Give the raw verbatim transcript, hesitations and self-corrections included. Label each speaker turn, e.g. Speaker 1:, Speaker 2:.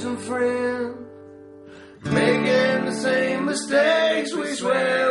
Speaker 1: and friends, making the same mistakes we swear